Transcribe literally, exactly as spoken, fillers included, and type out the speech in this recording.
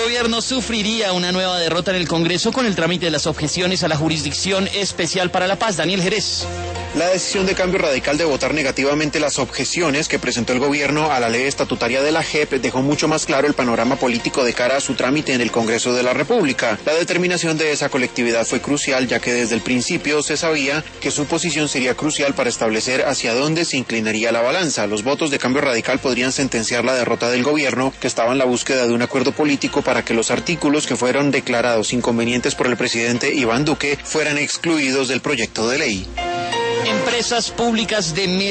gobierno sufriría una nueva derrota en el Congreso con el trámite de las objeciones a la Jurisdicción Especial para la Paz. Daniel Jerez. La decisión de Cambio Radical de votar negativamente las objeciones que presentó el gobierno a la ley estatutaria de la J E P dejó mucho más claro el panorama político de cara a su trámite en el Congreso de la República. La determinación de esa colectividad fue crucial, ya que desde el principio se sabía que su posición sería crucial para establecer hacia dónde se inclinaría la balanza. Los votos de Cambio Radical podrían sentenciar la derrota del gobierno, que estaba en la búsqueda de un acuerdo político para que los artículos que fueron declarados inconvenientes por el presidente Iván Duque fueran excluidos del proyecto de ley. Empresas públicas de